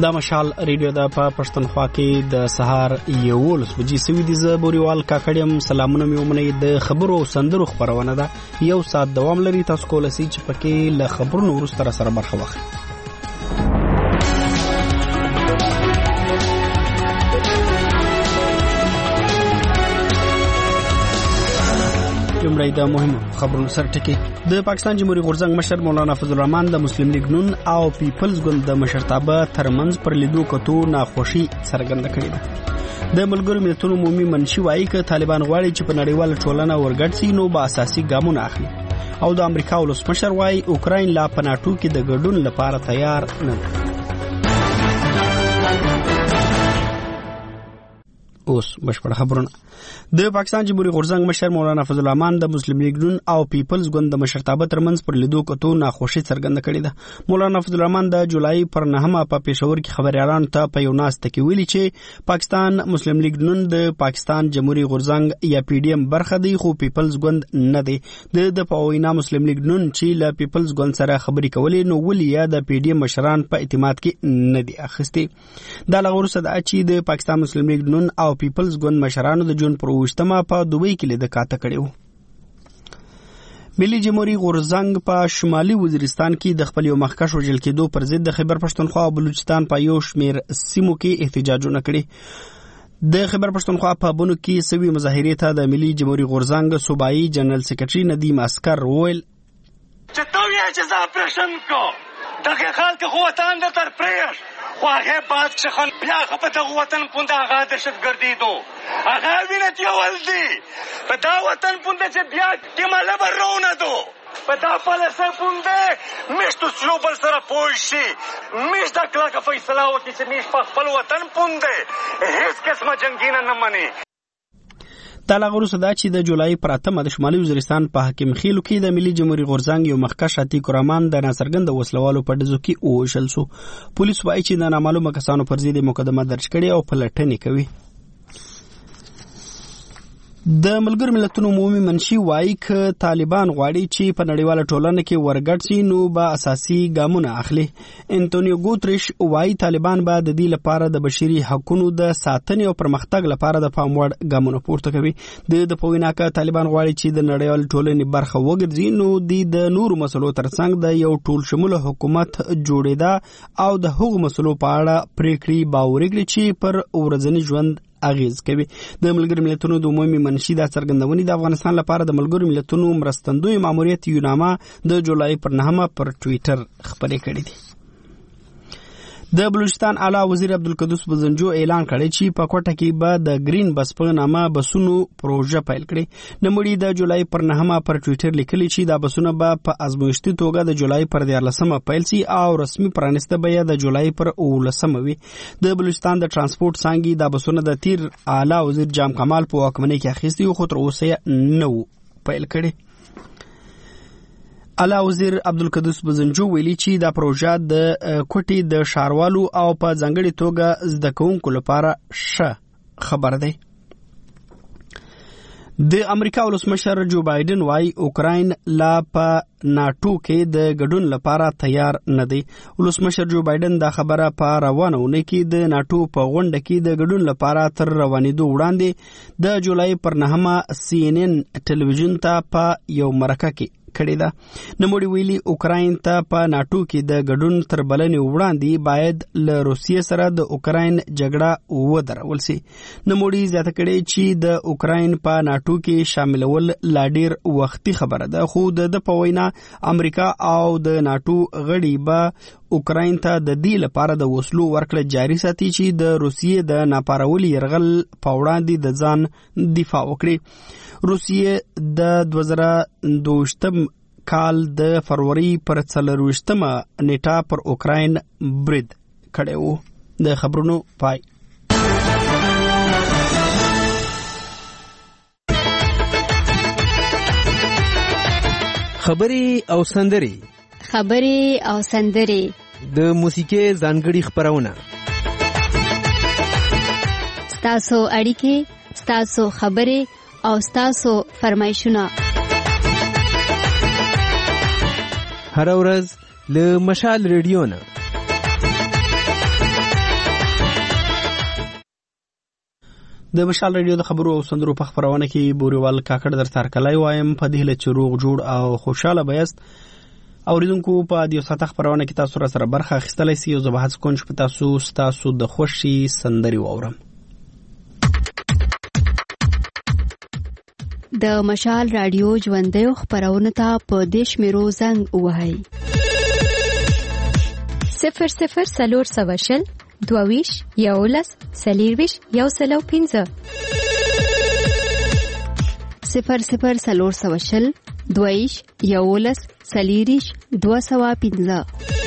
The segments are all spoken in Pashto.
دا مشال ریډیو د پښتونخوا کې د سهار 11 بجې سوي دي. زه بوريوال کاکړم. سلامونه مې ومنئ. د خبرو سندرو خبرونه ده یو ساعت دوام لري. تاسو کولای شئ چې پکې له خبرونو وروسته سره برخه واخلئ. لومړی د مهمو خبرونو سره ټکی. د پاکستان جمهوریت غورځنګ مشر مولانا فضل الرحمن د مسلم لیگ نون او پیپلز ګوند د مشرتابه ترمنځ پر لیدو کتو ناخوشي څرګنده کړې ده. د ملګرو ملتونو عمومي منشي وایي چې طالبان غواړي چې په نړیواله ټولنه ورګډ شي نو به اساسي ګامونه اخلي. او د امریکا ولسمشر وایي اوکراین لا په ناتو کې د ګډون لپاره تیار نه ده. اوس بشپړ خبرونه. د پاکستان جمهوریت غورځنګ مشر مولانا فضل الرحمن د مسلم لیگ نون او پیپلز ګوند د مشرتابه ترمنځ پر لیدو کتو ناخوشي څرګنده کړې ده. مولانا فضل الرحمن د جولای پر 9 په پېښور کې خبريالانو ته په یو ناسته کې ویلي چې پاکستان مسلم لیگ نون د پاکستان جمهوریت غورځنګ یا پی ډی ایم برخه دی خو پیپلز ګوند نه دی. د پوینا مسلم لیگ نون چې له پیپلز ګوند سره خبرې کولې نو ولې یا د پی ډی ایم مشران په اعتماد کې نه دي اخستي. دا لغورسه د اچي د پاکستان مسلم لیگ نون او پیپلز ګوند مشرانو د جون پر وشتما په دوبۍ کې لید کاته کړیو. ملي جمهوریت غورځنګ په شمالي وزیرستان کې د خپل یو مخکښ وژل کېدو پر ضد د خیبر پښتونخوا او بلوچستان په یو شمیر سیمو کې احتجاجونه کړي. د خیبر پښتونخوا په بونو کې سوي مظاهرې ته د ملي جمهوریت غورځنګ صوبایي جنرال سیکریټري ندیم اسکر وویل چې تو یې چې ځا پرشن کو دغه خلک خو وطن د تر پریش خو هغه بعد چې خل بیا په دغه وطن پونده هغه دهشتګردي دو هغه وینت یو ولدي په دا وطن پونده چې بیا کماله برونه دو په دا پلسه پونده مشتو سلوبل سره پوشي مش دا کلاکه فیصله وکړي چې مش په خپل وطن پونده هیڅ قسمه جنگینه نه مني. دا لغورو صدا چې د جولای پر 8 د شمالي وزیرستان په حاکم خېلو کې د ملي جمهوریت غورځنګ یو مخکښ عتیق الرحمن د ناڅرګند وسلوالو په ډزو کې ووژل شو. پولیس وایي چې د نامعلومه کسانو پر ضد مقدمه درج کړې او پلټنې کوي. د ملګرو ملتونو عمومي منشي وایي چې طالبان غواړي چې په نړیواله ټولنه کې ورګډ شي نو به اساسي ګامونه اخلي. انټونیو ګوتریش وایي طالبان به د دې لپاره د بشري حقوقو د ساتنې او پرمختګ لپاره د پام وړ ګامونه پورته کوي. د پوینا کې طالبان غواړي چې د نړیواله ټولنې برخه وګرځي نو د نورو مسلو ترڅنګ د یو ټول شموله حکومت جوړېدا او د هغو مسلو په اړه پریکړې باور کړي چې پر ورځني ژوند اغیز کوي. د ملګرو ملتونو د عمومي منشي د څرګندونې د افغانستان لپاره د ملګرو ملتونو مرستندوی ماموریت یونامه د جولای پر 9 پر ټویټر خبرې کړې دي. د بلوچستان اعلی وزیر عبدالقدوس بزنجو اعلان کړی چې په کوټه کې به د گرین بس په نامه بسونو پروژه پیل کړي. نموړي د جولای پر 9 پر ټویټر لیکلي چې دا بسونه به په ازمویشتي توګه د جولای پر 14 پیل شي او رسمي پرانسته به د جولای پر 19 وي. د بلوچستان د ترانسپورت څانګې د بسونه د تیر اعلی وزیر جام کمال په واکمنۍ کې اخیستي خو تر اوسه نه پیل کړي. اعلی وزیر عبدالقدوس بزنجو ویلي چې دا پروژه د کوټې د شاروالو او په ځانګړي توګه زده کوونکو لپاره ښه خبر دی. د امریکا ولسمشر جو بایدن وایي اوکراین لا په ناتو کې د ګډون لپاره تیار نه دی. ولسمشر جو بایدن دا خبره په روانه ونه کې د ناتو په غونډه کې د ګډون لپاره تر روانېدو وړاندې د جولای پر 9 CNN ټلویزیون ته په یو مرکه کې کړی ده. نموړي ویلي اوکراین ته په ناتو کې د ګډون تر بلنې وړاندې باید له روسیې سره د اوکراین جګړه ودرول شي. نموړي زیاته کړی چې د اوکراین په ناتو کې شاملول لا ډیر وختي خبره ده خو د په وینا امریکا او د ناتو غړي به اوکراین ته د دې لپاره د وسلو ورکړه جاري ساتي چې د روسیې د ناپارولي یرغل په وړاندې د ځان دفاع وکړي. روسیې د 2022 کال د فروری پر 24 نیټه پر اوکراین برید کړی و. د خبرونو پای. خبري او سندري د موسیقي ځانګړي خبرونه ستاسو اړیکې ستاسو خبري او ستاسو فرمایشونه هر ورځ له مشال ریډیو نه د مشال رادیو د خبرو او سندرو په خبرونه کې بوريوال کاکړ در تارکلای وایم په دې له چروغ جوړ او خوشاله بیاست اوریدونکو په دې ساته خبرونه کې تاسو سره برخه اخیستلای شئ او زه به هڅه کوم چې تاسو د خوشي سندري واورم. د مشال رادیو ژوندۍ خبرونه ته په دیش میرو زنګ وهاي 00 سلور سواشل دوویش یولس سلیرویش یو سلو 15 00 سلور سواشل دوویش یولس سلیریش 215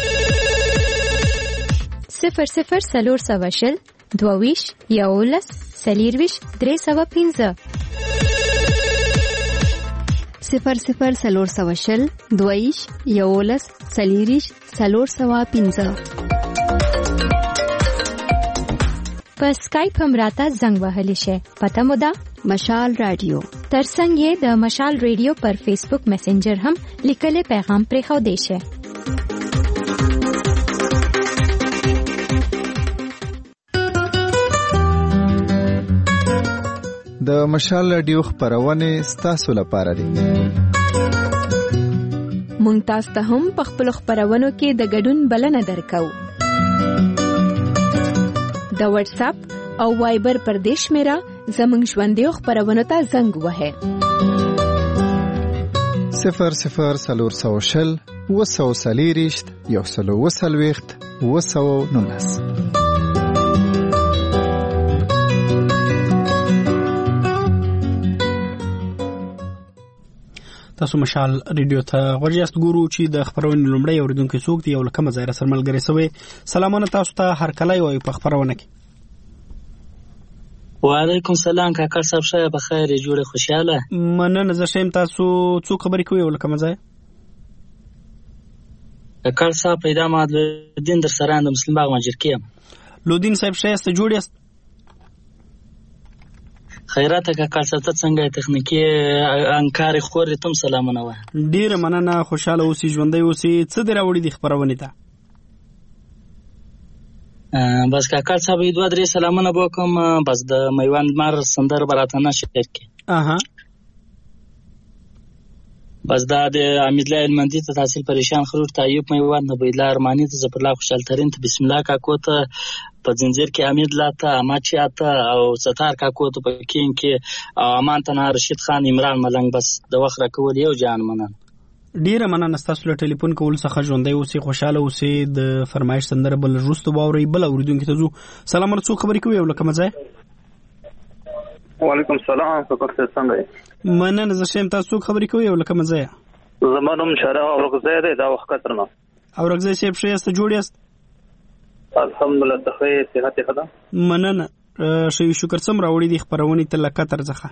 00 سلور سواشل دوویش یولس سلیرویش 315 00 سلور سواشل دوویش یولس سلیریش 315 په سکایپ هم راته زنګ وهلی شي. پته مو ده مشال رادیو. ترڅنګ یې د مشال رادیو پر فیسبوک میسنجر هم لیکل پیغام پرېښو دی شي. د مشال رادیو خبرونه ستاسو لپاره دي. مونږ تاسو ته هم په خپل خبرونو کې د ګډون بلنه درکو. د واتس اپ او وایبر پر دیش میرا زمنګ ژوندۍ خبرونه ته زنګ وهه 00 سلور سواشل وسو سلیریشت یو سلو وسلويخت وسو نونس. تاسو مشال رادیو ته غوړیاست ګورو چې د خبرونې لومړی اوریدونکو څوک دی او لکه مزایره سره ملګری سوی. سلامونه تاسو ته هر کله وي په خبرونه کې. وعلیکم سلام کاکا صاحب شه په خیر جوړه خوشاله مننه. زه شیم تاسو څوک خبرې کوي او لکه مزای کاکا صاحب پیدا ماد دین در سره د مسلمان باغ ماجر کیم لودین صاحب شه است جوړیاست خیرات کاکا صاحب ته څنګه تخنیکی انکار خور تم سلامونه و ډیر مننه خوشاله اوسې ژوندۍ اوسې څه دراوړي د خبرونه ته بس کاکا صاحب دوه درې سلامونه وکم بس د میوند مار سندر براتنه شکر کی بس دا د امید الله المندی ته تحصیل پریشان خروج تایب میوند نبیله ارمانی ته زفر الله خوشحال ترین ته بسم الله کاکو ته په زنجیر کې امید الله ته اماچی ته او ستار کاکو ته پکین کې امان ته رشید خان عمران ملنګ بس د وخت راکول یو جان منن ډیره مننه تاسو له ټلیفون کول څخه ژوندۍ اوسې خوشاله اوسې د فرمایش سندره بل رستو باوري بل اوریدونکو ته زو سلام ورڅو خبرې کوي ولکه مزه وعلیکم السلام فقط څنګه مننه زه شیم تاسو خبرې کوي ولکه مزه زمانم شرع اورغزه ده دا وخت ترنه اورغزه شپ شې است جوړیاست الحمدلله تخیر صحت خدا مننه شي شکر سم راوړي دي خبرونه ته لکه تر ځخه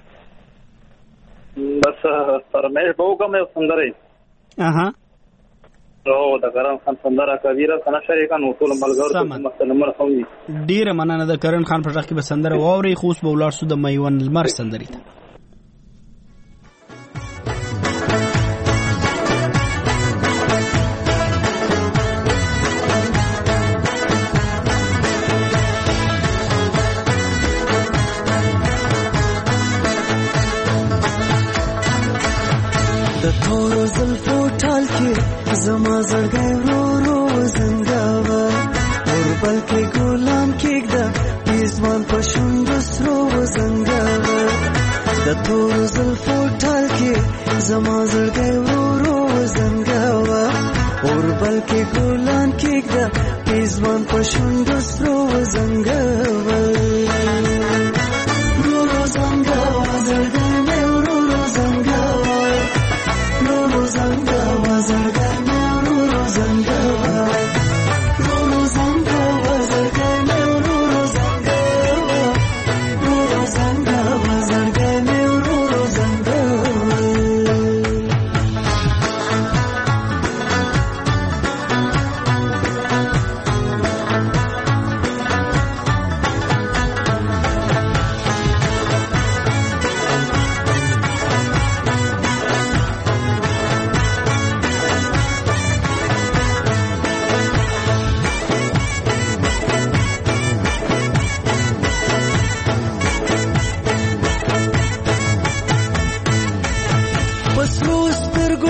بس فرمایش به کوم سندره اها او د کرن خان سندره کبیره کنا شریکان ټول ملګرو ته مسلمان خوي ډیره مننه د کرن خان په ځخ کې به سندره واوري خوش به ولار سو د میوان المر سندري ته زما زړګی ورو ورو زنګاوه اوربل کې ګلان کېږده پیزوان په شونډو سرو زنګاوه د تورو زلفو ټال کې زما زړګی ورو ورو زنګاوه اوربل کې ګلان کېږده پیزوان په شونډو سرو زنګاوه ورو زنګاوه زړګی مې ورو زنګاوه ورو زنګاوه زړګی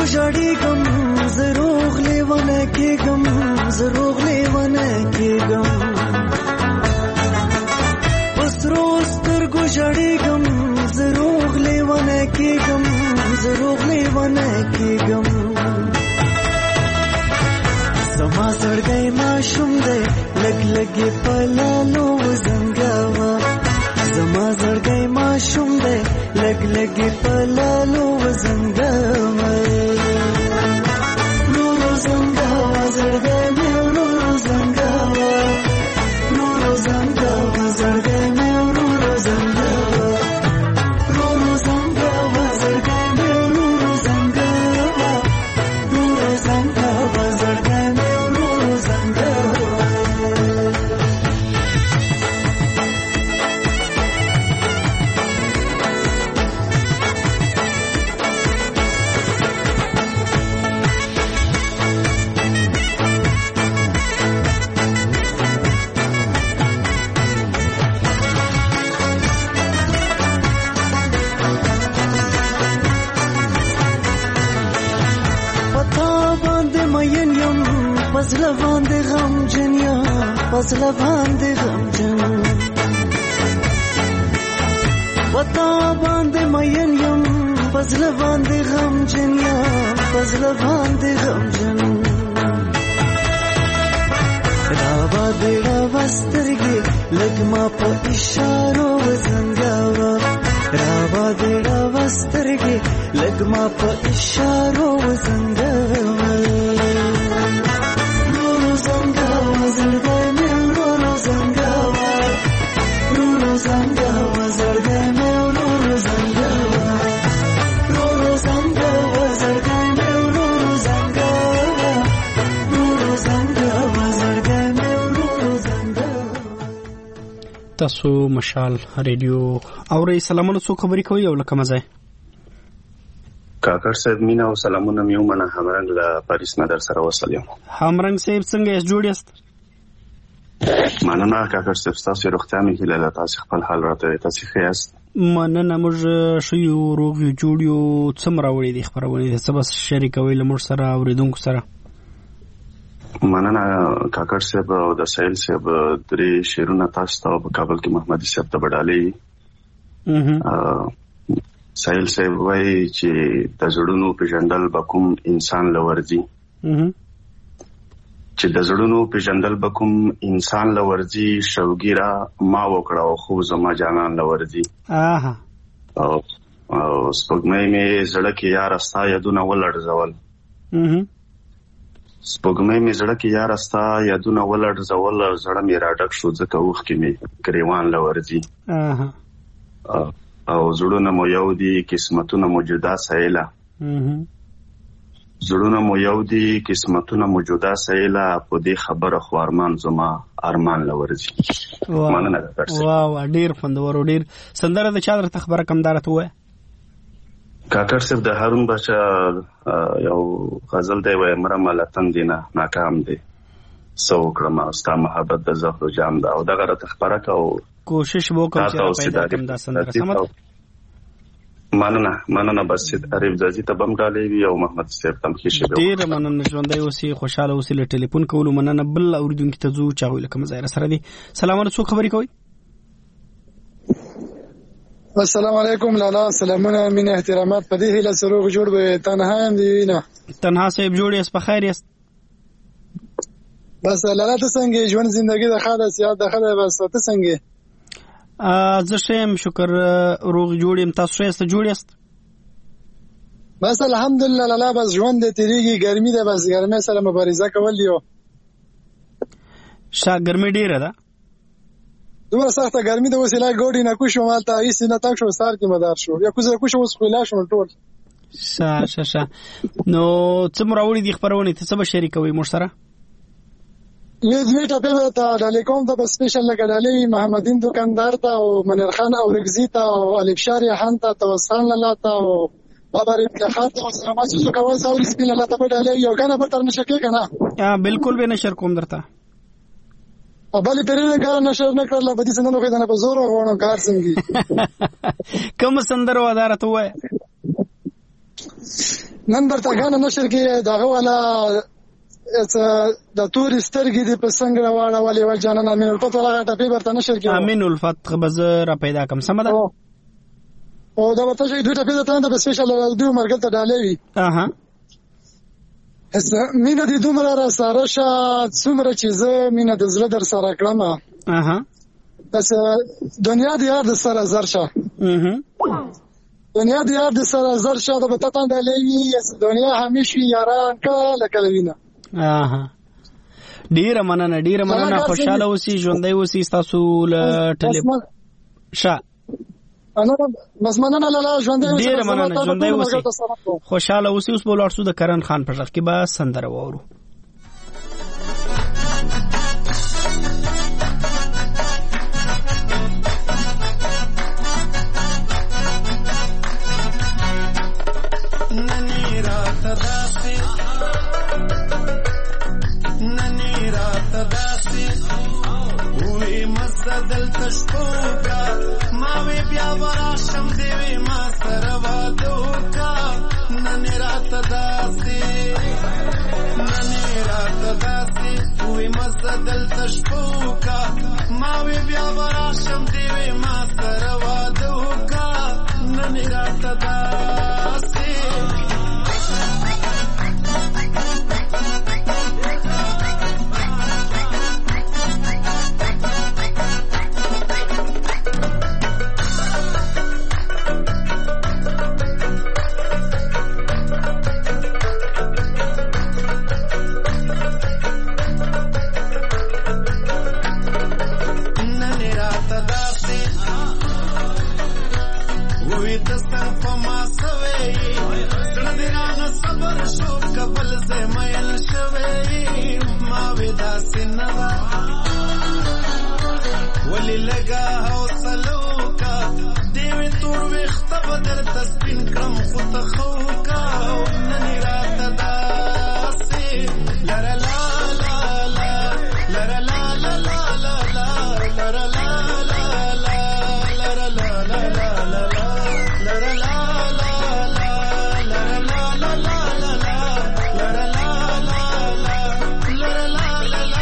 ګوژړېږم زروغ لیونه کېږم زروغ لیونه کېږم پسرو سترګو ژړېږم زروغ لیونه کېږم زروغ لیونه کېږم زما زړګی ماشوم دی لږ لږې په لالو وزنګاوه زما زړګی ماشوم دی لږ لږې په لالو وزنګاوه نورو زنګاوه زړګی مې ورورو زنګاوه نورو زنګاوه زړګی مې ورورو زنګاوه نورو زنګاوه زړګی مې ورورو زنګاوه نورو زنګاوه زړګی مې ورورو زنګاوه پزله باندې غمجن یم پزله باندې غمجن وطا باندې مین یم پزله باندې غمجن یم پزله باندې غمجن راوا دې راوا سترګې لږ ما په اشارو وزنګاوه راوا دې راوا سترګې لږ ما په اشارو وزنګاوه تاسو مشال ریډیو اورئ. سلامونه، څوک خبرې کوي او لکه مزه کاکړ صاحب مینا او سلامونه میومنه همرنګ له پاریس نه در سره وصل یم. همرنګ صاحب څنګه یې جوړ یاست؟ مننه کاکړ صاحب، تاسو روغتیا مې هیله ده، تاسو خپل حال راته تاسو ښه یاست؟ مننه، موږ ښه یو، روغ یو، جوړ یو. څه راوړي دي خبرونه څه بس شریکوي له موږ سره اوریدونکو سره؟ مننه کاکړ صاحب او د سایل صاحب درې شعرونه تاسو ته په کابل کې محمدي صاحب ته وډالې. سایل صاحب وایي چې د زړونو پیژندل به کوم انسان لورځي، چې د زړونو پیژندل به کوم انسان لورځي، شوګیرا ما وکړه او خو زما جانان لورځي. او سپوږمۍ مې زړه کې یار استا یادونه ولړزول، سپوږمۍ مې زړه کې یار استا یادونه ولړزول، زړه مې راډک شو ځکه اوښکې مې ګریوان لورځي. او زړونه مو یو دي قسمتونه مو جدا سایله، زړونه مو یو دي قسمتونه مو جدا سایله، په دې خبره خو ارمان زما ارمان لورځي. مننه کاکړ. واه ډیر خوندور، ډیر سندره د چا درته خبره کمدار ته وای؟ کاکړ صاحب د هارون بچا یو غزل دی وای مره ملتن دینه ناکام دی سو کړم ستا محبت د زهر جام ده، او دغه راته خبره کو کوشش وکړم چې پیدا کړم دا سندره. سمه مننه بس عارف زازي ته بم ډالې وی او محمد صاحب تم کې شي. ډیر مننه، ژوندۍ اوسې، خوشاله اوسې. له ټلیفون کولو مننه. بل اوریدونکو ته زو چاوي لکه مزایر سره دي. سلامونه، څوک خبرې کوي؟ السلام علیکم لالا، سلامونه، مینه، احترامات. په دې هیله سروغ جوړ به تنها هم دی نه تنها صاحب جوړ یې په خیر یست؟ بس لالا ته څنګه ژوند زندگی د خاله سیاست د خاله بس ته څنګه؟ زه شم شکر روغ جوړ یم، تاسو ښه جوړ یست؟ بس الحمدلله لالا، بس ژوند دې تیریږي، ګرمي ده، بس ګرمي سره مبارزه کول دیو. ګرمي ډیره ده، دومره سخته ګرمي ده. وسیله ګوډی نه کوشو مالته هیڅ نه تاک شو سار کې مدار شو یا کوزه کوشو اوس خلا شو ټول. شا نو څومره وړي دي خبرونه ته څه به شریکوي مور سره؟ یې دوی ته په ټالیکوم ته سپیشل لګړلې محمدین دکاندار ته او منیر خان او رگزی ته او الف شاری خان ته توسان لاله ته او بابا رفقات او سلامات شو کوي ساوري سپیل الله ته ډالې یو کنه به تر نشکه کنه. بالکل به نشر کوم درته بلی پرینه کار نشر نکړل په دې سندرو کې نه په زور غوڼو کار څنګه کوم سندرو ادارته وای نن درته غاڼه نشر کې دغه والا د تورې سترګې دې په څنګه واړولې ول جانان امین الفت ولا ټپې برته نشر کې امین الفت بزر پیدا کم سم ده او دا ورته چې دوی ټپې ته د سپیشل دوی مرګ ته ډالې وي مینه دې دومره را سره شه څومره چې زه مینه د زړه در سره کړم بس دنیا دې یار د سره زر شه دنیا دې یار د سره زر شه د پتا ته ډالې وي دنیا همیشه یاران کله کله وینه ډیره مننه خوشاله اوسئ ژوندۍ اوسئ تاسو له ټلیف شه انا بس مننه لاله ژوندۍ اوسئ ډیره مننه ژوندۍ اوسئ خوشاله اوسئ اوس بول ورسو د کرن خان پر ځخ کې به سندره وورو دل تشکوکا ماوی بیا وراشم دیوی ما سره وادوکا ننی رات داسی وی مزد دل تشکوکا ماوی بیا وراشم دیوی ما سره وادوکا ننی رات داسی ولی لگا حوصلو کا دیوی تور ویخت بدر تسپین کرم خود خوکا ننی رات داسی لرا لا لا لا لرا لا لا لا لا لا لرا لا لا لا لرا لا لا لا لا لرا لا لا لا لرا لا لا لا لا لرا لا لا لا لرا لا لا لا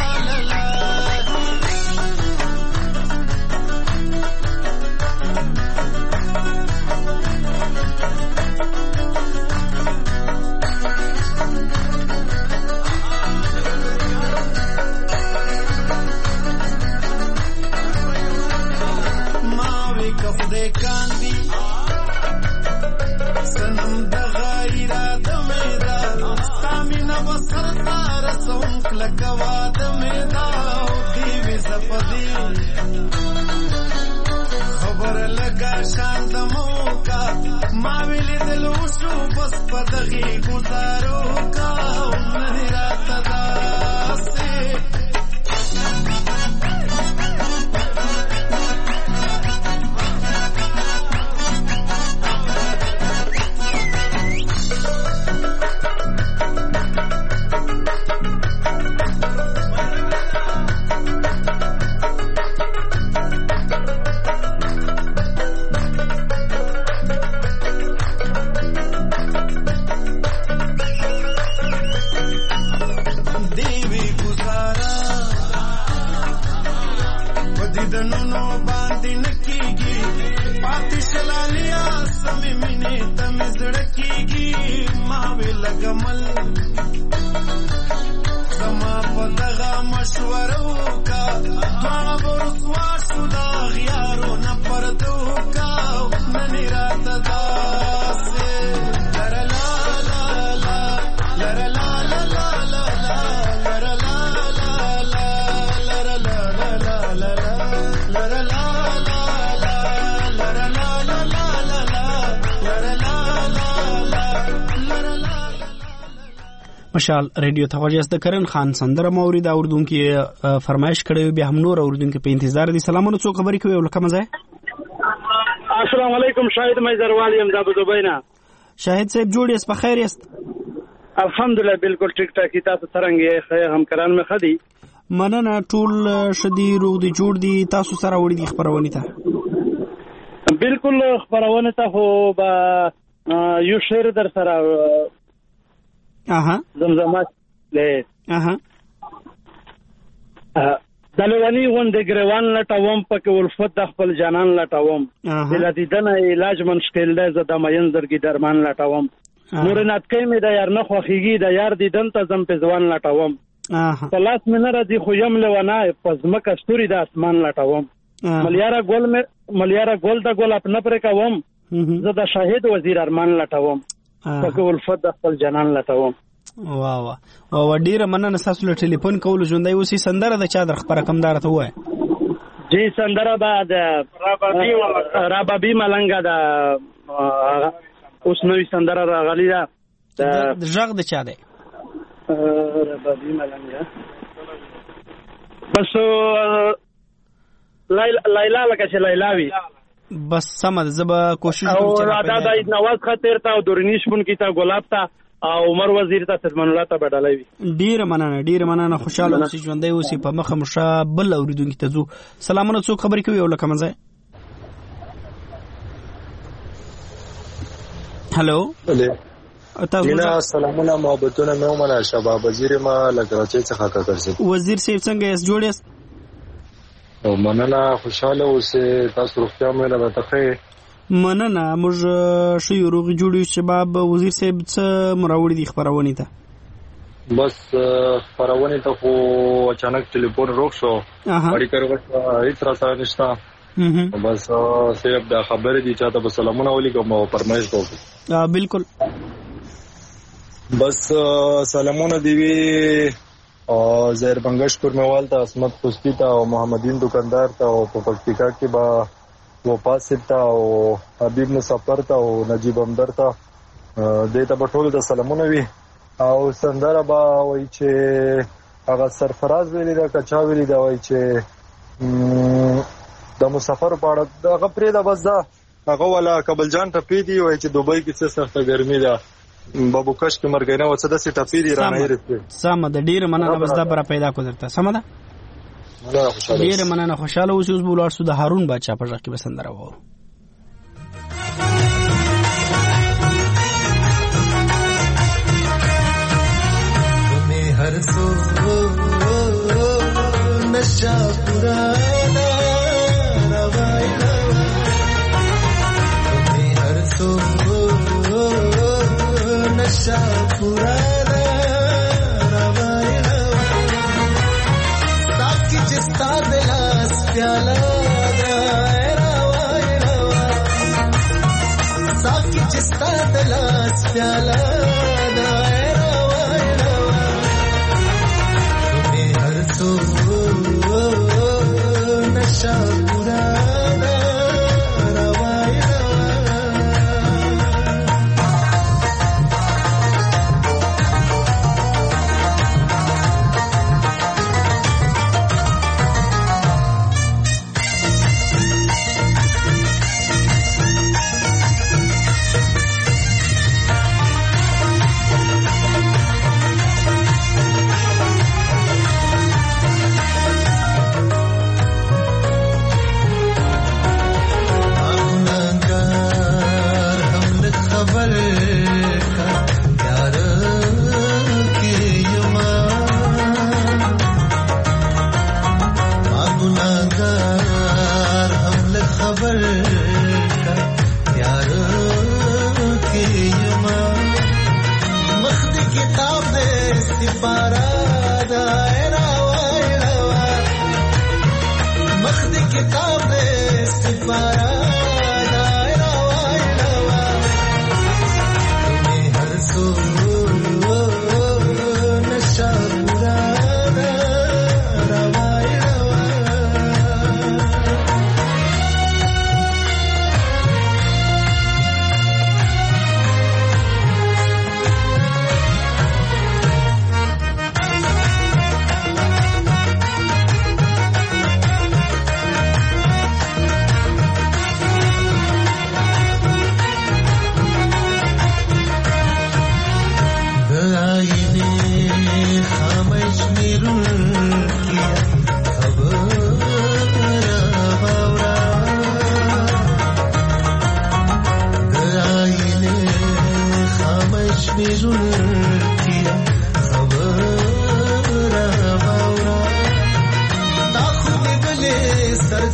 خبر لگا شاند موکا ماویلی دلو شو بس پدغی گزارو کا ننی رات داسی مشال ریډیو ته وجه د کرن خان سندره مورید اوردونکو فرمایش کړی بیا هم نور اوردونکو په انتظار دي. سلامونه څو خبرې کوي ولکه مزه. السلام علیکم شاهد مزروال یم د ابوظبینا. شاهد صاحب جوړ یې په خیر یست؟ الحمدلله بالکل ټیک ټاک. تاسو څنګه یې؟ همکاران مې خدي مننه ټول شدي روغ دي جوړ دي. تاسو سره وړي دي خبرونه ته؟ بالکل خبرونه ته هو با یو شعر در سره زمزمه له د لونی غوندې ګریوان لټوم پکې ولفت د خپل جانان لټوم د لدیدنه علاج منشکل ده زه د مین زرګي درمان لټوم نور ناتکې مې د یار نه خوخیږي د یار دیدن ته زم په ځوان لټوم پلاس مې نه راځي خو یم لونه پزمکه ستوري د اسمان لټوم ملیاره ګل د ګل خپل پر کوم زه د شاهد وزیر ارمان لټوم پکې ولفت د خپل جانان لټوم واه او ډیره مننه تاسو له ټلیفون کول ژوندۍ اوسې سندره د چا در خبره کمدار ته وای جی سندره بعد رابابی ملنګا دا اوس نوې سندره راغلی دا د ژغ د چا دی رابابی ملنګا بس لایلا لکه چې لایلاوی بس سمد زبا کوشش کوم چې دا د نواز خاطر ته او درنیش مون کی ته ګلاب ته او عمر وزیر ته سلمان الله ته بدلوي ډیر مننه خوشاله اوسې ژوندۍ اوسې په مخه مشه بل اوریدونکو ته زو سلامونه څوک خبرې کوي او لکه منځه هلو تاسو سلامونه محبتونه مې ومنه شباب وزیر ما لګراچې څخه کاکرسي وزیر صاحب څنګه یې جوړیس او مننه خوشاله اوسې تاسو روغتیا مې له تخې مننه موږ شو یو روغ جوړیو شباب وزیر صاحب څه مراوړي دي خبرونه ته بس خبرونه ته خو اچانک ټلیفون روک شو اړیکه وروسته هیڅ راته نشته بس صاحب دا خبره دي چې تاسو سلامونه ولیکم او فرمایش کوم بالکل بس سلامونه دی وی او زهر بنگش پرموال ته اسمت پستی ته او محمدین دکاندار ته او په پکتیکا کې با وفات ستا او حبیب مسافر ته او نجیب همدر ته دته په ټولو د سلامونه وی او سندره با وای چې هغه سرفراز ویلی دا کچا ویلی دا وای چې د مسافر په اړه د غپری دا بس دا هغه ولا کابل جان ټپی دی وای چې دوبۍ کې څه سخته ګرمي ده بابو کش کې مرګینه و څه د سي ټپی دی رانه رسې سم د ډیر مننه بس دا پر پیدا کو درته سم ده ډیر مننه خوشاله اوسې اوس بولار سو د هارون بادشاہ په ځکه کې بسندره وو تمہیں ہر سو نشہ پرانا روائی تمہیں ہر سو نشہ پرانا جستا دلاس پیالا روائی روا ساکی جستا دلاس پیالا روائی روا تمہیں ہر سو نشہ پرانا روائی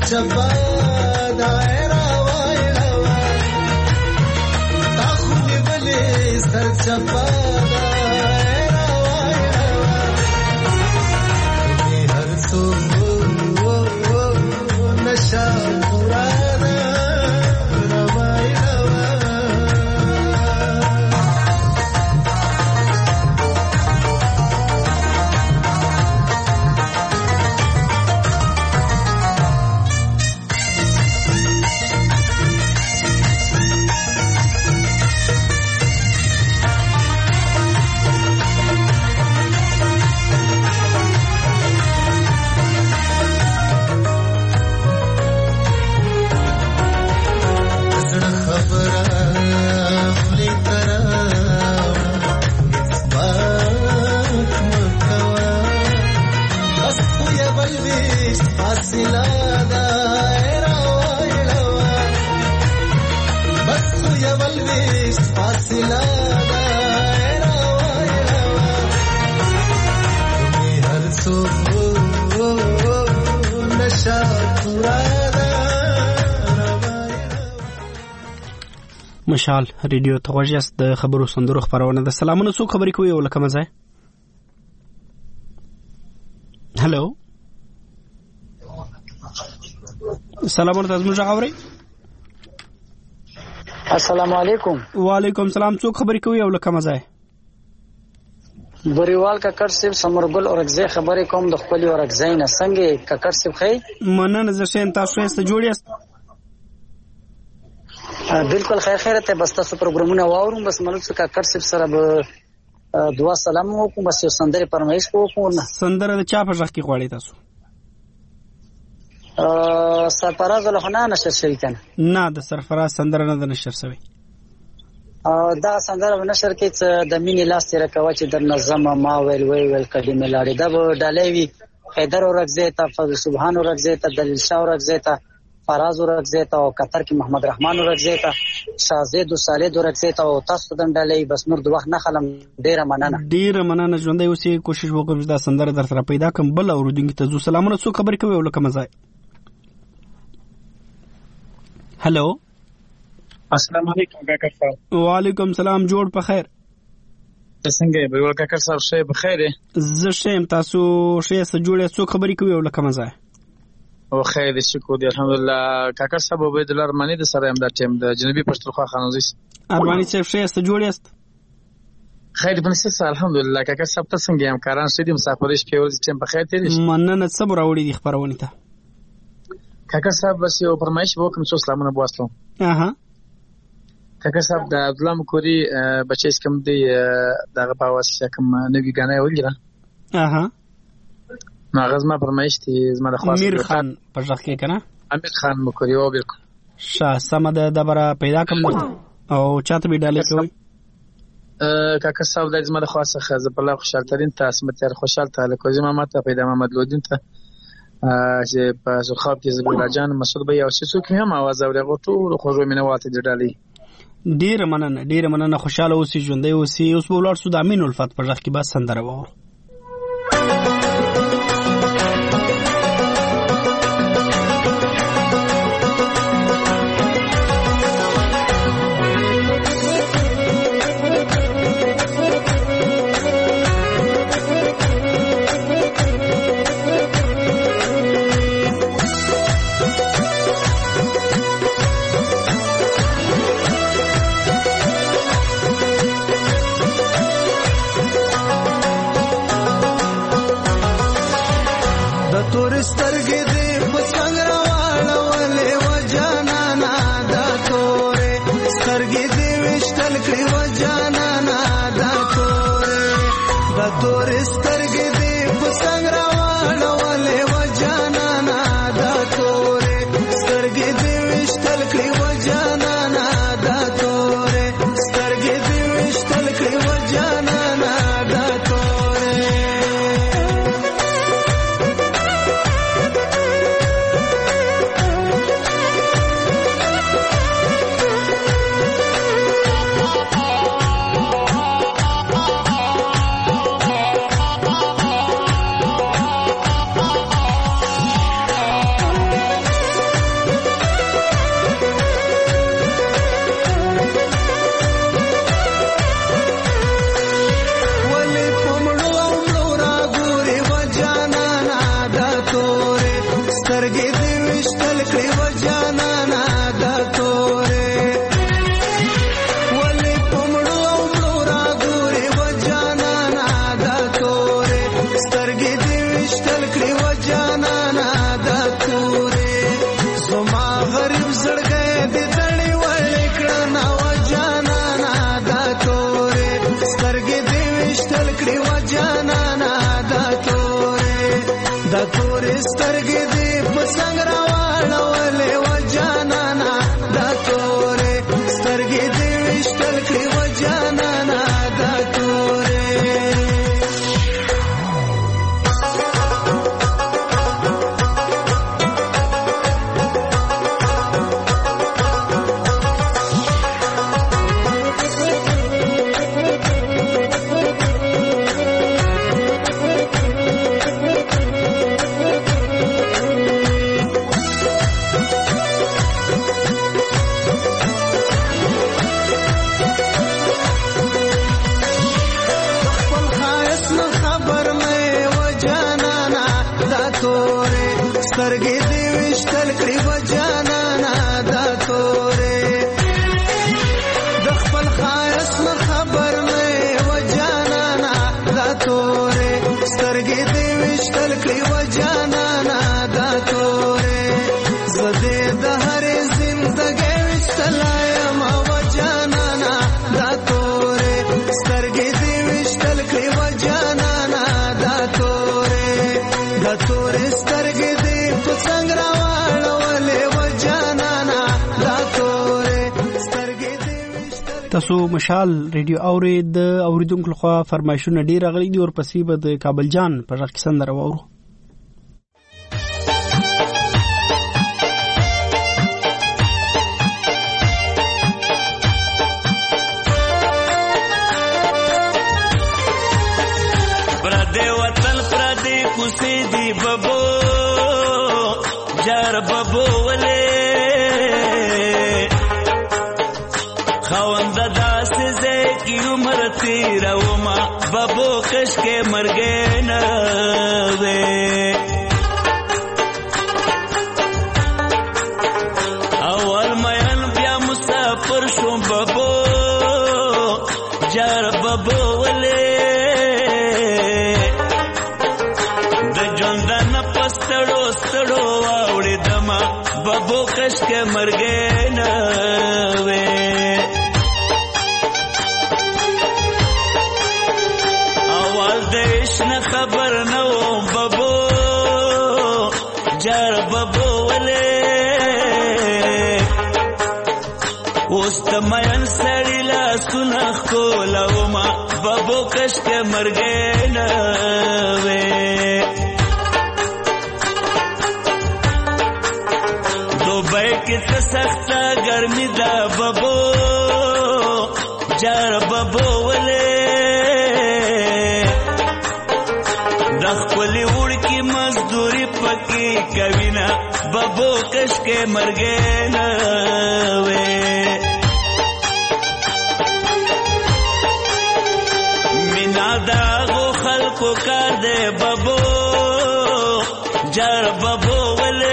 سرچپا دایرا وایلوا تا خونی بلی سرچپا دایرا وایلوا می هر سو نشا پرانا مشال ریډیو ته غوږیاست د خبرو سندرو خبرونه د سلامونه څو خبرې کوي ولکه مزه هلو سلام ورته زموږ غوړی السلام علیکم وعلیکم السلام څو خبرې کوي ولکه مزه بریوال ککر سیب سمرګل اورګزې خبرې کوم د خپل اورګزې نه څنګه ککر سیب خې مننه زه شین تاسو یې جوړیاست بالکل خیر ته بس تاسو پروګرامونه واورم بس ملک څخه ککر سیب سره به دعا سلام وکم بس یو سندره پرمایش کوم سندره د چا په ځخ کې غواړی تاسو سرفراز له نشر شوی کنه نه د سرفراز سندره نه د نشر شوی دا سندره نشر کې د مینې لاس تیر کوي چې د نظم ما ویل کلمه لاړې دا ډالېوي حیدر اورګزې ته فضل سبحان اورګزې ته دلیل شاه اورګزې ته فراز اورګزې ته او قطر کې محمد رحمان اورګزې ته شازید صالح اورګزې ته او تاسو د ډالې بس نور د وخت نه خلم ډیره مننه ژوندۍ اوسې کوشش وکړم چې دا سندره درته پیدا کوم بل اوردونکو ته زو سلامونه څو خبرې کوي ولکه مزه هلو السلام علیکم کاکر صاحب وعلیکم السلام جوړ په خیر څنګه به ول کاکر صاحب شه په خیر زه شم تاسو شه سره جوړه څو خبرې کوي ولکه مزه او خیر شکر دی الحمدلله کاکر صاحب عبید الله ارمانی د سره امدا ټیم د جنوبي پښتونخوا خانوزي ارمانی صاحب شه سره جوړیاست خیر بنسس الحمدلله کاکر صاحب تاسو څنګه هم کاران شدي مسافرش په ورځ ټیم په خیر تیر مننه صبر اوړي دي خبرونه ته کاکر صاحب بس یو فرمایش وکم څو سلامونه بواسلو اها کاکر صاحب د عبدالله مکوري بچی کوم دی دغه په واسطه کوم نوی غانې ولیره اها ناغز ما فرمایش تی زما د خاص امیر خان په ځخ کې کنه امیر خان مکوري او بالکل شاه سمد د برا پیدا کوم او چاته به ډالې کوي کاکر صاحب د زما د خاصه خزه په لغه خوشاله ترين تاسو متر خوشاله تعالی کوزي ما ته پیدا محمد لودین ته چې په خواب کې زبیر جان مسعود بیا او څوک هم आवाज اورغه ټول خو مینه واته ډالې ډیر مننه خوشاله اوسې ژوندۍ اوسې اوس په ولر سود امین الفت پر ځخ کې بس سندره وو سترګې دې وشتل کړې و جانانا دا تورې د خپل خایس نه خبر مې و جانانا دا تورې سترګې دې وشتل کړې و جانانا دا تورې زدې د هرې زندګۍ وشتلایم و جانانا دا تورې سترګې دې وشتل کړې و جانانا دا تورې دا تورې سترګې دې په څنګ راواړولې و جانانا دا تورې سترګې دې وشتل. تاسو مشال ریډیو اورید اوریدونکو لخوا فرمایشونه ډیر راغلي دي او پسې به د کابل جان په غږ کې سندره واورو. پردې وطن پردې کوسې دی ببو جار ببو ولې خوند داسې زه کی عمر تیروما ببو کش کې مرګې نه وې اول مېن بیا مسافر شوم ببو جار ببو ولې ستړو ستړو واوړې دما ببو کش کې مرګې نه وې اول دیش نه خبر نه وم ببو جار ببو ولې اوس د مین سړی لاسونه ښکلومه ببو کش کې مرګې نه وې کت سخته گرمی دا ببو جار ببو ولې د خپلې وړکې مزدوري پکې کوي نه ببو کش کې مرګې نه وې مینا د هغو خلکو کار دی ببو جار ببو ولې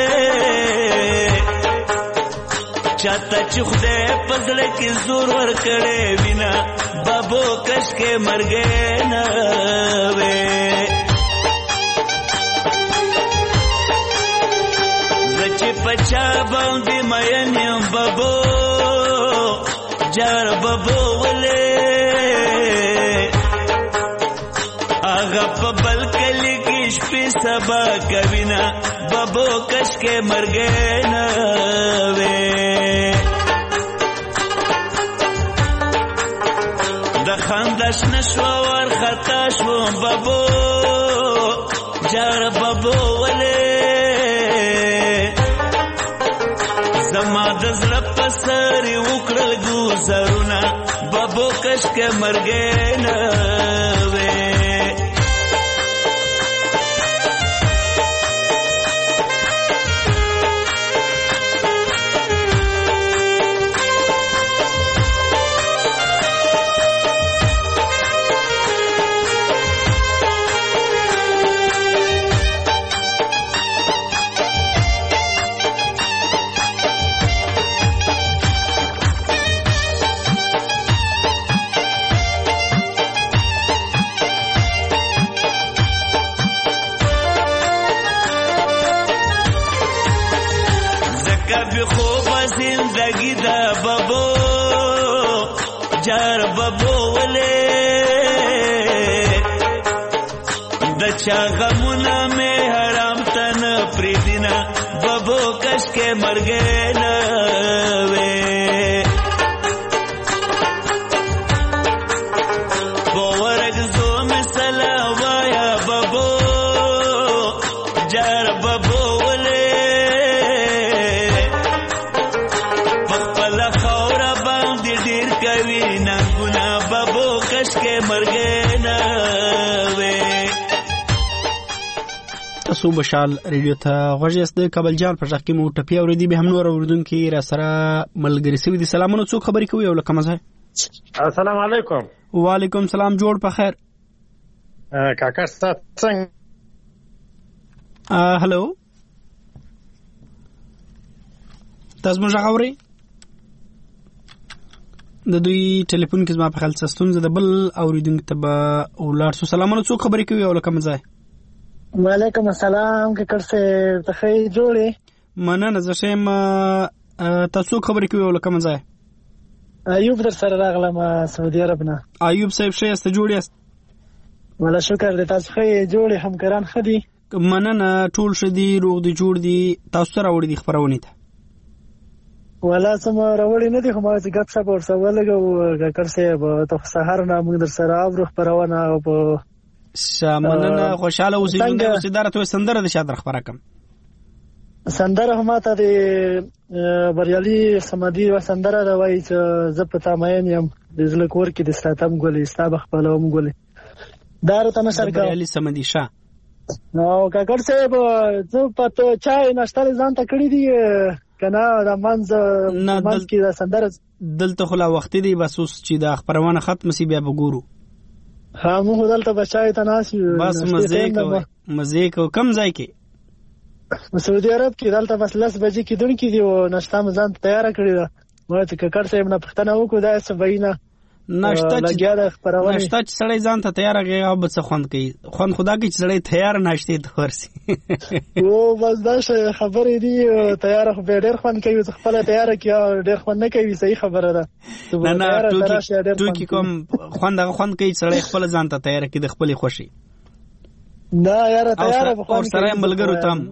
چاته چې خدای په زړه کې زور ورکړی وینا بابو کش کې مرګې نه وې زه چې په چا باندې مین یم بابو جار بابو ولې هغه په بل کلي کې شپې سبا کوي نه بابو کش کې مرګې نه وې خندش نشو ورخطا شو بابو جار بابو ولې زما د زړه په سر وکړل ګوزرونه بابو کش کې مرګې نه وې زندگی دا بابو جار بابو ولې د چا غمونه مې حرام تن پریدینا بابو کش کې مرګې نه وې باورګ زو مثلا وایا بابو جار بابو تاسو مشال ریډیو ته غوږ یاست د کابل جان په ځخ کې مو ټپی اوریدي به هم نور اوریدونکو را سره ملګری سوي دي. سلامونه، څوک خبرې کوي او لکه مزه؟ السلام علیکم. وعلیکم سلام، جوړ په خیر. کاکا څنګه؟ هلو تاسو موږ غوړي د دوی ټلیفون کې زما په خیال ستونزه د بل اوریدونکو ته به ولاړ شو. سلامونه، څوک خبرې کوي او لکه مزه؟ وعلیکم السلام، که کرسه تخی جوړې مننه. زه شم تاسو خبرې کوي او لکه مزه؟ ایوب در سره راغلم سعودي عرب نه. ایوب صاحب شه است جوړ است؟ ولا شکر دې، تاسو خې جوړې همکاران خدي؟ مننه، ټول شدي، روغ دي، جوړ دي. تاسو سره وړي دي خبرونه ته؟ ولا سم راوړی نه دي، خو ما چې ګپ شپ ورسره ولګو کرسه به ته سحر نه موږ در سره او خبرونه او په شامننه خوشاله اوسې. ژوند اوسې درته سندره د شادر خبره کم سندره هم ته د بریالي سمدي و سندره راوي چې زه په تامین يم د زل کور کې د ستاتم ګولې ستاب خپلوم ګولې دار ته نشر کا بریالي سمدي شاه نو کاکر صاحب زه پته چای ناشته ځان ته کړی دی کنه د منځ کې د سندره دلته خلا وخت دی بس اوس چې د خبرونه ختم سی بیا وګورو. ها موږ دلته بچای ته ناس بس مزه کو کم ځای کې سعودي عرب کې دلته بس لس بجې کې دن کې دی او ناشته مزان تیار کړی دا مړ ته ککړ صاحب نه پښتنه وکړو دا سبینا ناشته چې سړی ځان ته تیار غي او بس خوند کوي خوند خدا کې چې سړی تیار ناشته ته ورسي او بس دا خبرې دی تیار خو به ډېر خوند کوي خپل تیار کې ډېر خوند نه کوي صحیح خبره ده نه ټوکی کوم خوند کوي سړی خپل ځان ته تیار کوي د خپل خوشي نه یاره تیار به خوند سره ملګرو تم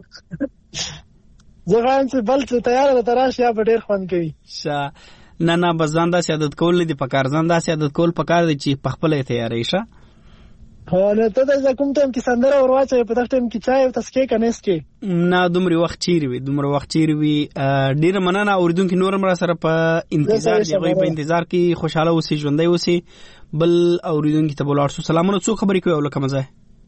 زغان چې بل څه تیار ده تراش یا به ډېر خوند کوي نه بزان دا سیادت کول دي پکار ځان دا سیادت کول پکار دي چې په خپل تیارې شه. ها نه ته د کوم ټیم کې سندره ورواچې په دغه ټیم کې چای او تسکې کنيس کې نه دومره وخت چیرې وي ډیر مننه اوریدونکو نورم را سره په انتظار دی غوي په انتظار کې خوشاله اوسې ژوندۍ اوسې بل اوریدونکو ته بولاړ شو. سلامونه، څوک خبرې کوي او لکه مزه؟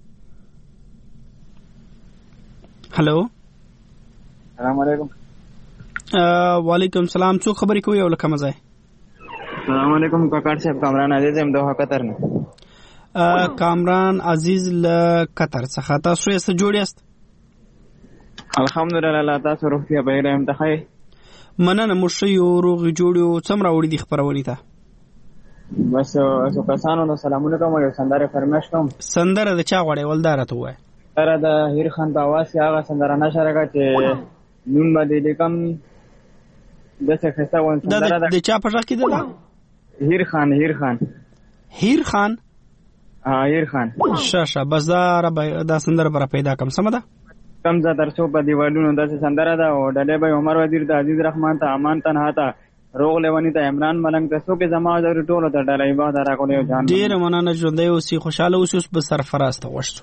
هالو السلام علیکم. وعلیکم السلام، څوک خبرې کوي او لکه مزه؟ السلام علیکم کاکړ صاحب، کامران عزیز هم د قطر نه. کامران عزیز له قطر څخه، تاسو یې څه جوړ یاست؟ الحمدلله، تاسو روغتیا به رحم ته خیر. مننه، موږ یو روغ جوړ یو څومره وړي دي خبرونه ته بس اوسو کسانو نو سلامونه کوم یو سندره فرمایش کوم. سندره د چا غوړې ولدار ته وای؟ سره د هیر خان په आवाज هغه سندره نشره چې نون باندې لیکم دغه خسته وان سندره د چا په ځکه کې ده؟ هیر خان هیر خان هیر خان شاشه بس دا سندره برا پیدا کم سم ده کم ز تر څو په دیوالونو د سندره ده او ډلې به عمر وزیر د عزیز رحمان ته امان تنها ته روغ لیونی ته عمران ملنګ ته څو کې زما د ټولو ته ډلې به دا راکولې جان ډیر مننه ژوندۍ اوسې خوشاله اوسې په سرفراز ته وښتو.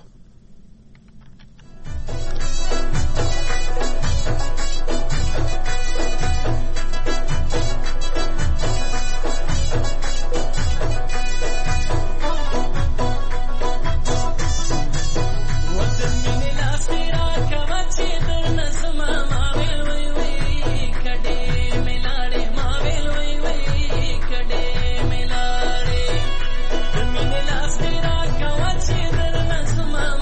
Mama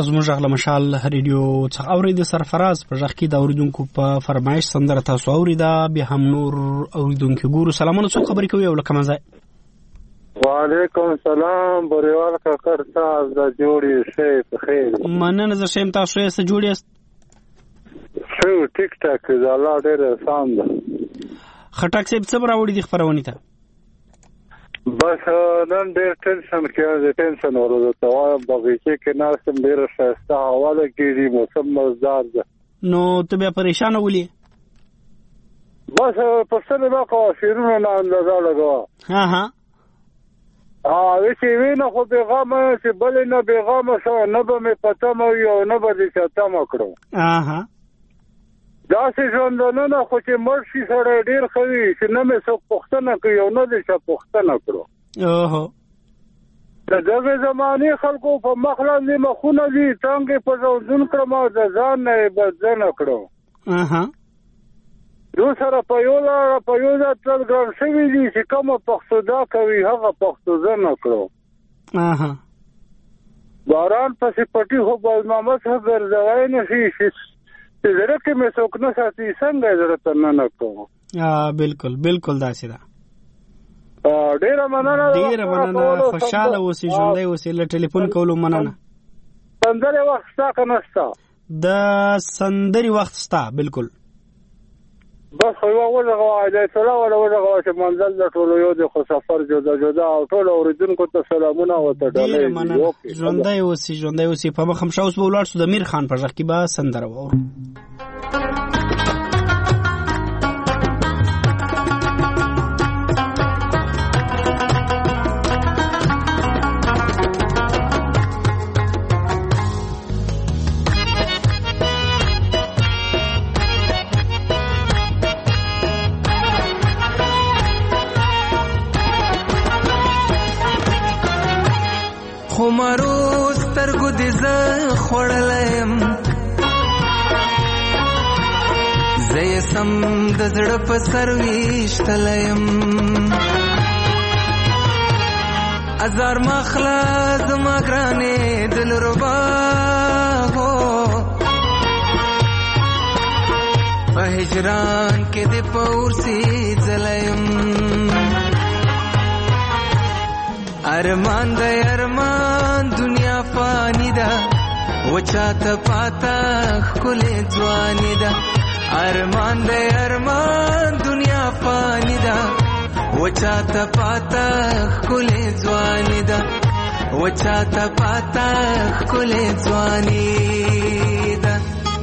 تاسو موږ غل مشال ریډیو څخه اورید سرفراز په ځخ کې د اوریدونکو په فرمایش سندره تاسو اوریدا به هم نور اوریدونکو ګورو سلامونه څو خبرې کوي ولکه مزه وعلیکم السلام بریوال کا کرتا د جوړی شي په خیر مننه زه شیم تاسو یې سره جوړی شو ټیک ټاک د الله ډېر آسان ده خټک صاحب څه راوړي د خبرونه ته بس نن ډېر ټینشن کې ټینشن ورته وایم بغیچه کې ناسم ډېر شایسته حواله کېږي موسم مزدار ده نو ته بیا پریشان ولې بس په څه نه کو شیرونو نه اندازه لګوا ها چې وینه خو پیغام چې بل نه پیغام شو نه به مې پته مو یو نه به دې چاته مکړو دا چې ژوندونه خو چې مرشي سره ډیر خوي چې نه مې څوک پوښتنه کوي او نه دې څه پوښتنه کړو د دغه زمانه خلکو په مخلاندې مخونه دي څنګه په ځون کړم او ځان نه بدځن کړو دو سره په یو تل ګرام شوي دي چې کوم پښتودا کوي هغه پښتوزه نه کړو باران پسې پټي خو بازمامه څه ګرځوای نه شي چې زړه کې مې څوک نه ساتي څنګه زړه ته نه کوو بالکل بالکل داسې ده ډېره مننه خوشاله اوسې ژوندی اوسې له ټلیفون کولو مننه سندرې وخت شته که نه شته د سندرې وخت شته بالکل بس خو یوه وژغوه علیهالسلام وله وژغوه چې منزل د ټولو یو دی خو سفر جدا جدا او ټولو اورېدونکو ته سلامونه ورته ډالۍ ژوندی اوسې په مخ هم شه اوس به ولاړ شو د میر خان په غږ کې به سندره واورو خمارو سترګو دې زه خوړلم زه یې سم د زړه په سر ویشتلم ازار مخلا زما ګرانې دلربا هو په هجران کې دې پورسي ځلم ارمان د ارمان دنیا فانی ده وچاته پاتا خلې ځواني ده ارمان د ارمان دنیا فانی ده وچاته پاتا خلې ځواني ده وچاته پاتا خلې ځواني ده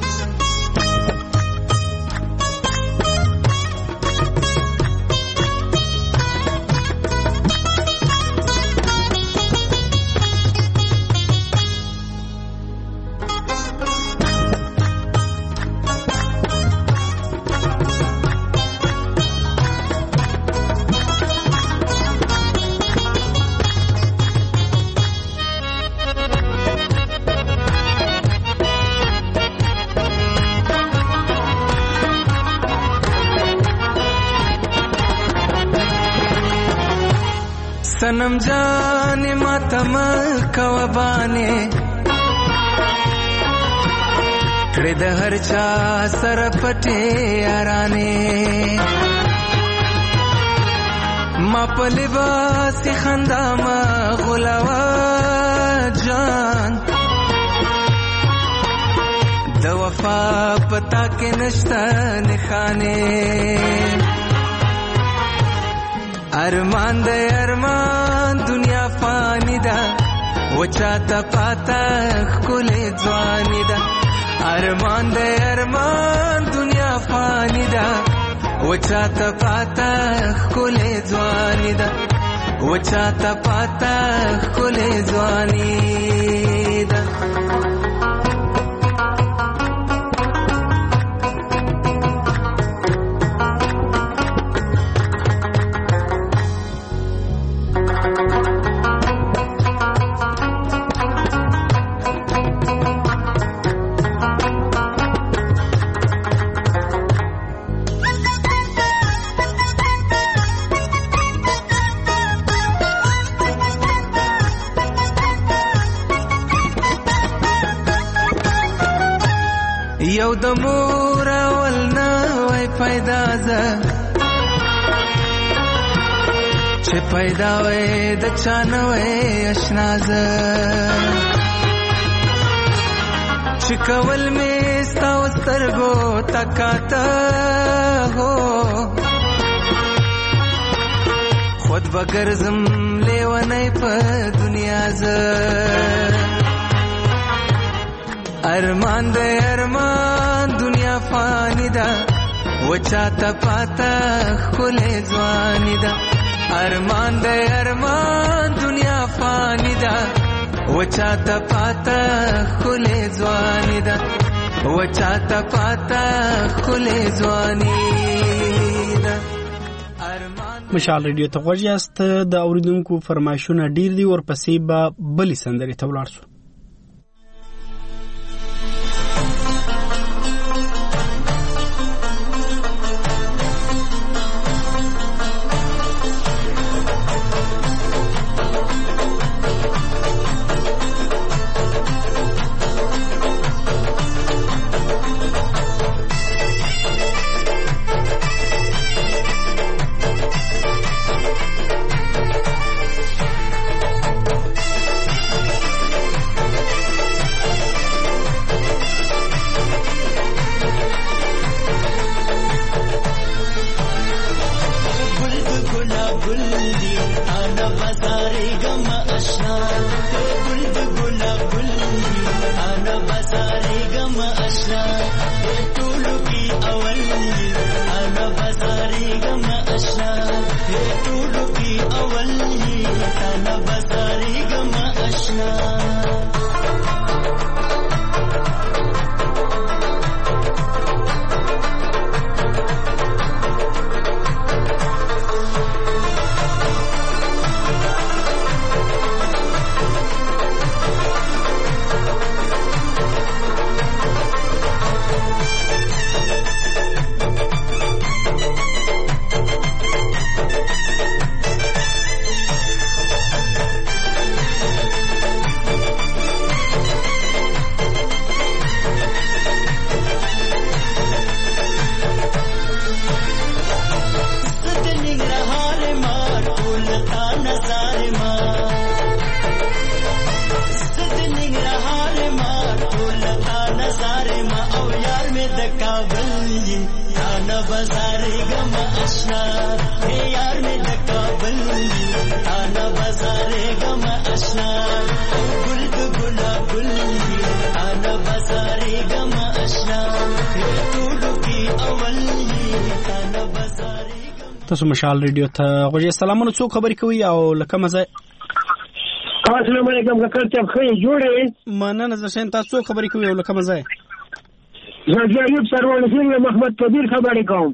सनम जाने मातम कवबाने हृद हर चा सरपटे आराने मा पलिबास खंदा मा गुलावा जान द वफा पता के नश्ता निखाने ارمان د ارمان دنیا فانی ده وچاته پاتا خلې ځواني ده ارمان د ارمان دنیا فانی ده وچاته پاتا خلې ځواني ده وچاته پاتا خلې ځواني ده د مور ولنا وای پیدا ز چې پیدا وې د چانوې آشنا ز چې کول مې ستاو سترګو تکاته هو خود بګرزم لیونی په دنیا ز ارمان د ارمان دنیا فانی ده وچاته پاته خله ځواني ده ارمان د ارمان دنیا فانی ده وچاته پاته خله ځواني ده وچاته پاته خله ځواني ده مشال ریډیو ته غوږ یاست د اوریدونکو فرمایشونه ډیر دي ورپسې به بلې سندرې ته ولاړ شو تاسو مشال ریډیو ته غوږی سلامونه څوک خبرې کوي او لکه مزه السلام علیکم کاکا ته خیر جوړې مننه زشن تاسو خبرې کوي او لکه مزه زه ایوب سروان څنګه محمد کبیر خبرې کوم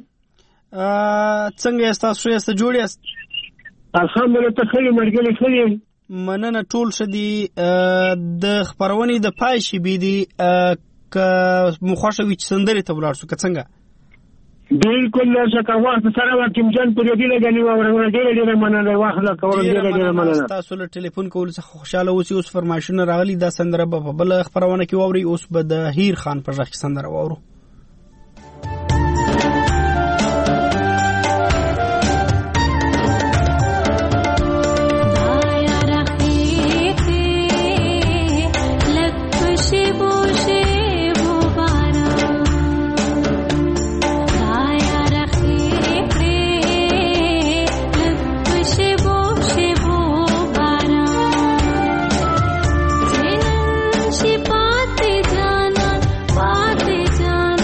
څنګه تاسو یې جوړې الحمدلله ته خیر مرګلې خیر مننه ټول شدي د خبرونې د پای شي بي دي ک مخاطب سندري ته ولاړ شو څنګه بالکل شکاوه سره وکم جان پر دې لګنی و ورغله ډېر مننه واخله کول ډېر مننه تاسو له ټلیفون کول څخه خوشاله اوسئ اوس فرمایشونه راغلي دا سندره په بل خبرونه کې ووري اوس به د هیر خان پر ځخ سندره وورو Bate jana,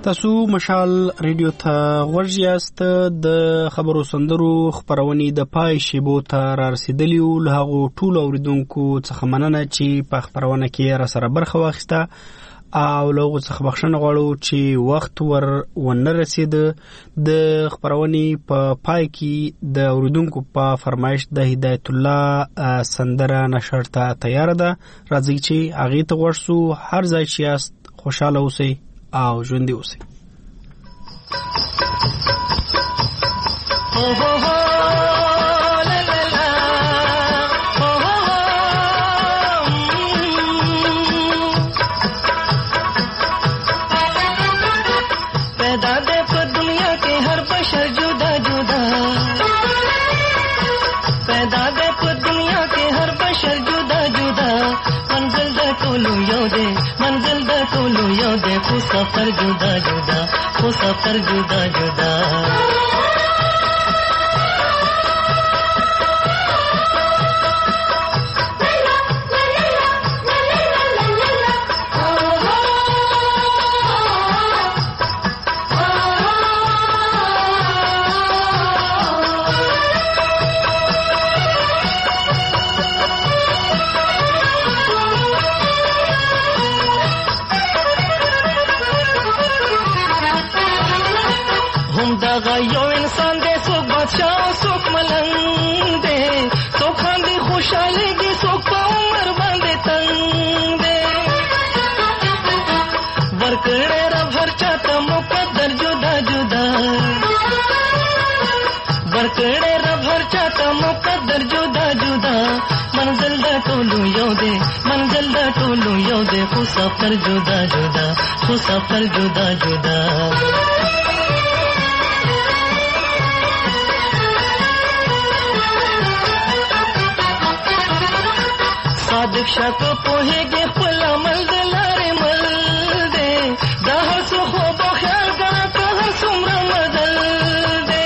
تاسو مشال ریډیو ته غوږ یاست. د خبرو سندرو خبرونې د پای شیبو ته را رسیدلی او له هغو ټولو اوریدونکو څخه مننه چې په خبرونه کې را سره برخه واخیسته او له هغو څخه بخښنه غواړو چې وخت ونه رسید. د خبرونې په پای کې د اوریدونکو په فرمایش د هدایت الله سندره نشر ته تیار ده. راځئ چې هغې ته غوږ سو. هر ځای چې یاست خوشحاله اوسئ او ژوندي اوسئ. خو سفر جدا جدا خو سفر جدا جدا یو انسان دے سوک بادشاہ سوک ملنگ دے سوک خاندی خوشحالی دی سوک پا عمر باندے تنگ دے ورکڑے رب ہر چاہتا مقدر جدا جدا ورکڑے رب ہر چاہتا مقدر جدا جدا منزل دا ٹولو یو دے منزل دا ٹولو یو دے خو سفر جدا جدا خو سفر جدا جدا صادق شک پوہے گے خپل عمل دلارے مل دے دا هر څو خوب او خیال ګڼه که هر څومره مدل دے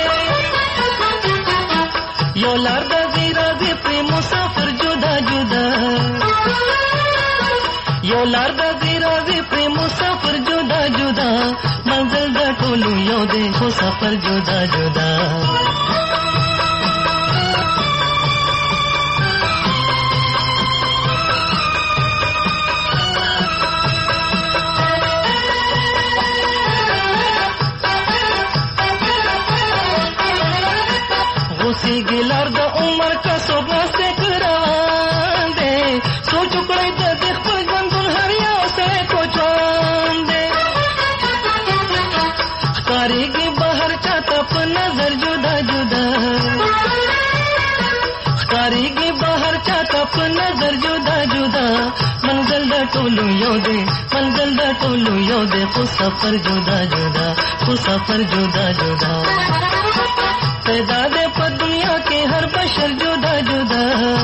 یو لار د ځي راځي پرې مسافر جدا جدا یو لار د ځي راځي پرې مسافر جدا جدا منزل د ټولو یو دی خو سفر جدا جدا ګلار د عمر کا سوب واسطه کروان دے سوچ کړی د خپل ژوندون هر یو سره کوچوان دے ښکارېږي بهر چاته په نظر جدا جدا ښکارېږي بهر چاته په نظر جدا جدا منزل د ټولو یو دی منزل د ټولو یو دی خو سفر جدا جدا خو سفر جدا جدا پیدا دے پر دنیا کے ہر بشر جدا جدا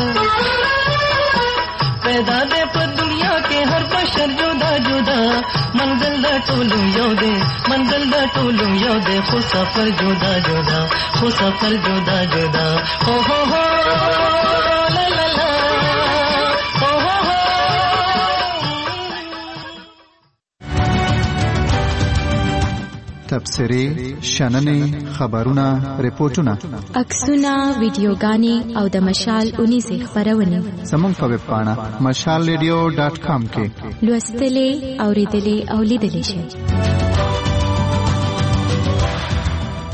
پیدا دے پر دنیا کے ہر بشر جدا جدا منزل دا ټولو یو دے منزل دا ټولو یو دے خو سفر جدا جدا خو سفر جدا جدا ہو لا لا لا ہو تبصرې شننې خبرونه ریپورتونه عکسونه ویډیوګانې او د مشال 19 خبرونه زموږ په ویب پاڼه mashalradio.com کې لوستلې اوریدلې او لیدلې شي.